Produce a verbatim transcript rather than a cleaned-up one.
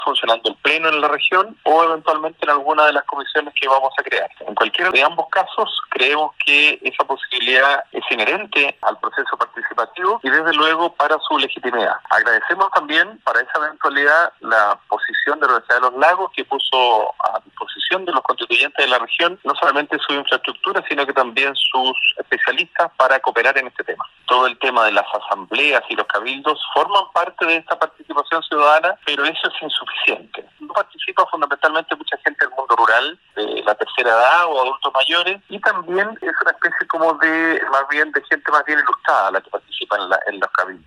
funcionando el pleno en la región o eventualmente en alguna de las comisiones que vamos a crear. En cualquiera de ambos casos creemos que esa posibilidad es inherente al proceso participativo y desde luego para su legitimidad. Agradecemos también para esa eventualidad la posición de la Universidad de los Lagos, que puso a disposición de los constituyentes de la región no solamente su infraestructura, sino que también sus especialistas para cooperar en este tema. Todo el tema de las asambleas y los cabildos forman parte de esta participación ciudadana, pero eso es insuficiente. No participa fundamentalmente mucha gente del mundo rural, de la tercera edad o adultos mayores, y también es una especie como de, más bien, de gente más bien ilustrada la que participa en, la, en los cabildos.